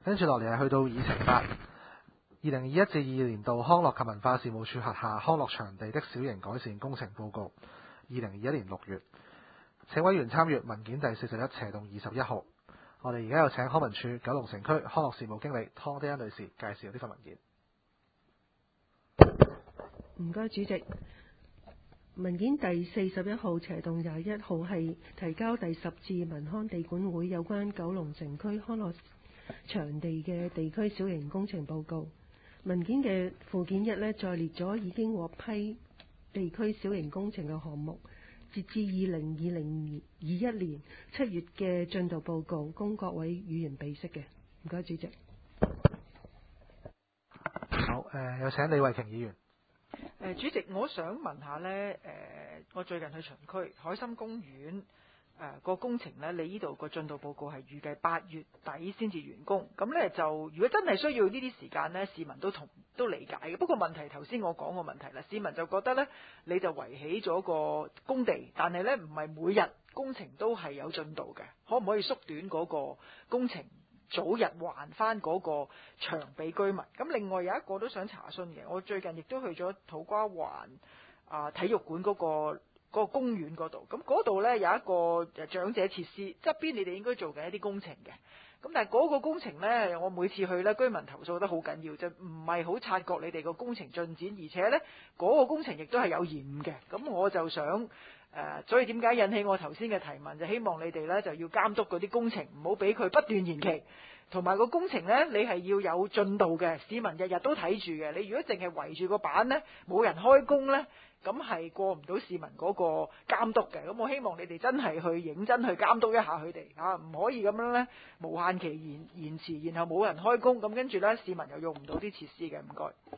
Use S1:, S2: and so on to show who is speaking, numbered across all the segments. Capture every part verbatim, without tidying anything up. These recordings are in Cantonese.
S1: 跟住落嚟係去到議程八，二零二一至二二年度康樂及文化事務署轄下康樂場地的小型改善工程報告，二零二一年六月。請委員參閱文件第四十一斜洞二十一號。我哋而家有請康文署九龍城區康樂事務經理湯德欣女士介紹呢份文件。
S2: 唔該，主席。文件第四十一號斜洞廿一號係提交第十次文康地管會有關九龍城區康樂場地嘅地區小型工程報告。文件嘅附件一呢，載列咗已經獲批地區小型工程嘅項目，截至二零二零二一年七月嘅進度報告，供各位議員備悉嘅。唔該，主席。
S1: 好，誒、呃，有請李慧瓊議員。
S3: 誒，主席，我想問下呢，誒、我最近去巡區海心公園誒個工程呢，你呢度個進度報告係預計八月底先至完工，咁呢，就如果真係需要呢啲時間呢，市民都同都理解嘅。不過問題頭先我講個問題啦，市民就覺得呢，你就圍起咗個工地，但係呢，唔係每日工程都係有進度嘅，可唔可以縮短嗰個工程？早日還翻嗰個場俾居民。咁另外有一個都想查詢嘅，我最近亦都去咗土瓜灣啊、呃、體育館嗰、嗰個嗰、嗰個公園嗰度。咁嗰度呢，有一個長者設施側邊，你哋應該做緊一啲工程嘅。咁但係嗰個工程呢，我每次去呢，居民投訴得好緊要，就唔係好察覺你哋個工程進展，而且呢，嗰、嗰個工程亦都係有延誤嘅。咁我就想。誒、呃，所以點解引起我頭先嘅提問，就希望你哋呢就要監督嗰啲工程，唔好俾佢不斷延期，同埋個工程呢，你係要有進度嘅，市民日日都睇住嘅。你如果淨係圍住個板呢，冇人開工呢，咁係過唔到市民嗰個監督嘅。咁我希望你哋真係去認真去監督一下佢哋嚇，唔可以咁樣呢，無限期延延遲，然後冇人開工，咁跟住呢，市民又用唔到啲設施嘅。唔該。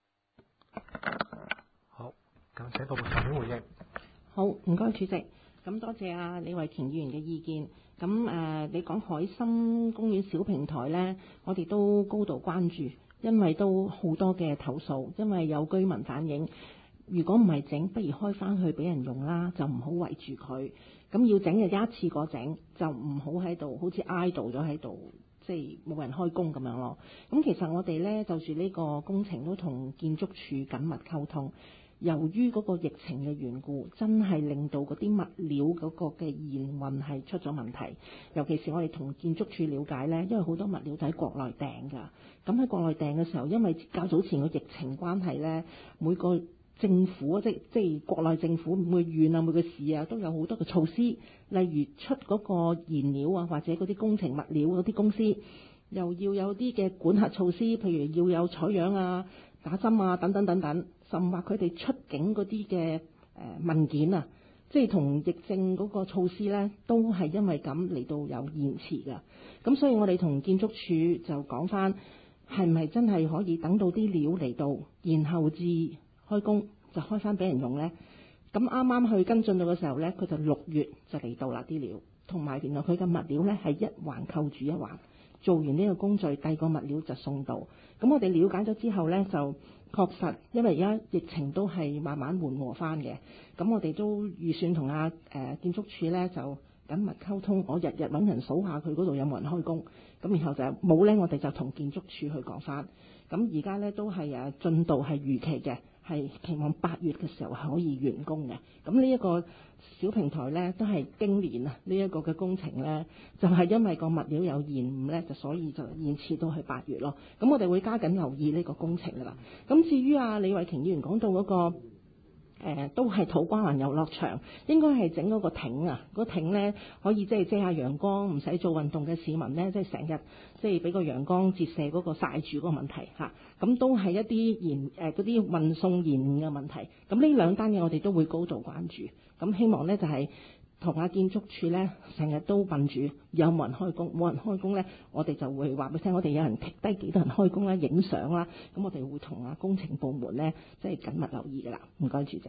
S1: 好，咁請部門代表回應。
S4: 好，唔該主席，咁多謝啊李慧瓊議員嘅意見。咁誒、呃，你講海心公園小平台呢，我哋都高度關注，因為都好多嘅投訴，因為有居民反映，如果唔係整，不如開翻去俾人用啦，就唔好圍住佢。咁要整就一次過整，就唔好喺度好似 idle 咗喺度，即係冇人開工咁樣咯。咁其實我哋呢，就住呢個工程都同建築署緊密溝通。由於嗰個疫情嘅緣故，真係令到嗰啲物料嗰個嘅延運係出咗問題。尤其是我哋同建築署了解呢，因為好多物料都喺國內訂㗎。咁喺國內訂嘅時候，因為較早前個疫情關係呢，每個政府即即係國內政府每個縣啊、每個市啊都有好多嘅措施，例如出嗰個燃料啊，或者嗰啲工程物料嗰啲公司又要有啲嘅管轄措施，譬如要有採樣啊、打針啊等等等等。甚或佢哋出境嗰啲嘅誒文件啊，即係同疫症嗰個措施呢，都係因為咁嚟到有延遲㗎。咁所以我哋同建築署就講翻，係唔係真係可以等到啲料嚟到，然後至開工就開翻俾人用呢？咁啱啱去跟進到嘅時候呢，佢就六月就嚟到啦啲料，同埋原來佢嘅物料呢係一環扣住一環，做完呢個工序，第二個物料就送到。咁我哋了解咗之後呢，就確實，因為而家疫情都係慢慢緩和翻嘅，咁我哋都預算同阿誒建築署呢就緊密溝通，我日日揾人數下佢嗰度有冇人開工，咁然後就冇呢，我哋就同建築署去講翻。咁而家呢都係誒進度係預期嘅，係期望八月嘅時候可以完工嘅。咁呢一個小平台呢都係經年啊，呢一個嘅工程呢，就係因為個物料有延誤呢，就所以就延遲到去八月咯。咁我哋會加緊留意呢個工程噶啦。咁至於啊李慧瓊議員講到嗰個。誒、呃、都係土瓜灣遊樂場，應該係整嗰個艇啊，嗰艇呢可以即係遮下陽光，唔使做運動嘅市民呢，即係成日即係俾個陽光折射嗰個曬住嗰個問題嚇，咁、啊、都係一啲延誒嗰啲運送延誤嘅問題。咁呢兩單嘢我哋都會高度關注，咁希望呢就係、是。同阿建築署呢，成日都問住有冇人開工，冇人開工呢，我哋就會話俾你聽，我哋有人剔低幾多人開工啦，影相啦，咁我哋會同阿工程部門呢，即係緊密留意㗎啦。唔該，主席。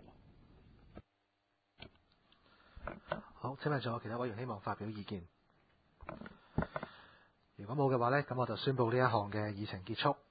S1: 好，請問仲有其他委員希望發表意見？如果冇嘅話呢，咁我就宣布呢一項嘅議程結束。